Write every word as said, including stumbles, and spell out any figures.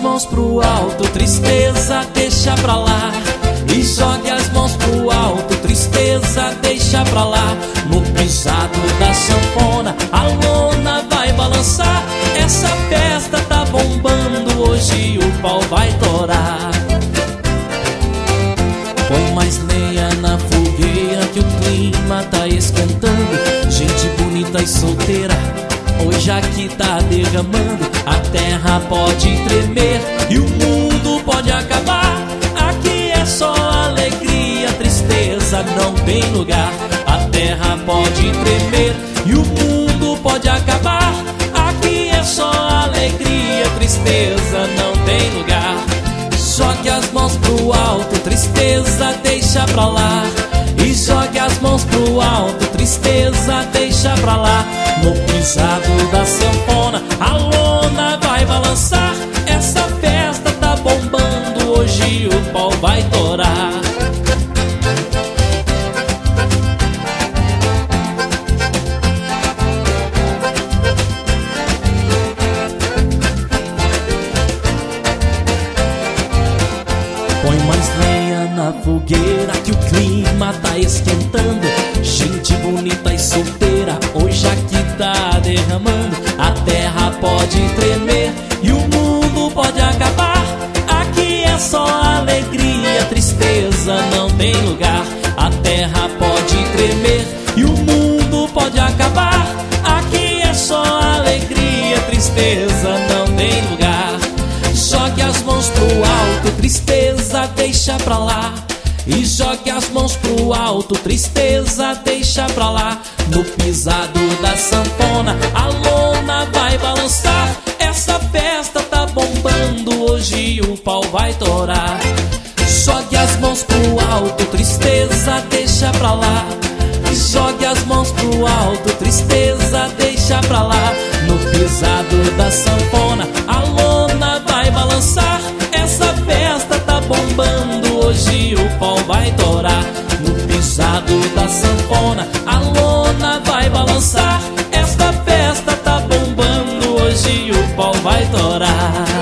mãos pro alto, tristeza deixa pra lá. E jogue as mãos pro alto, tristeza deixa pra lá. No pisado da sanfona, a lona vai balançar. Essa festa tá bombando, hoje o pau vai torar. Põe mais lenha na fogueira que o clima tá esquentando. Gente bonita e solteira, hoje aqui tá derramando. A terra pode tremer e o mundo pode acabar. Aqui é só alegria, tristeza não tem lugar. A terra pode tremer e o mundo pode acabar. Aqui é só alegria, tristeza não tem lugar. Jogue as mãos pro alto, tristeza deixa pra lá. E jogue as mãos pro alto, tristeza deixa pra lá. No pisado da sanfona, a lona vai balançar. Essa festa tá bombando, hoje o pau vai torar. Põe mais lenha na fogueira que o clima tá esquentando. Gente bonita e solteira, hoje aqui tá derramando. A terra pode tremer e o mundo pode acabar. Aqui é só alegria, tristeza não tem lugar. A terra pode tremer e o mundo pode acabar. Aqui é só alegria, tristeza não tem lugar. Jogue as mãos pro alto, tristeza deixa pra lá. E jogue as mãos pro alto, tristeza deixa pra lá. No pisado da sanfona, a lona vai balançar. Essa festa tá bombando, hoje o pau vai torar. Jogue as mãos pro alto, tristeza deixa pra lá. Jogue as mãos pro alto, tristeza deixa pra lá. No pisado da sanfona, a lona vai balançar. Essa festa tá bombando, hoje o pau vai torar. No pisado da sanfona, a lona vai balançar. Esta festa tá bombando, hoje o pau vai torar.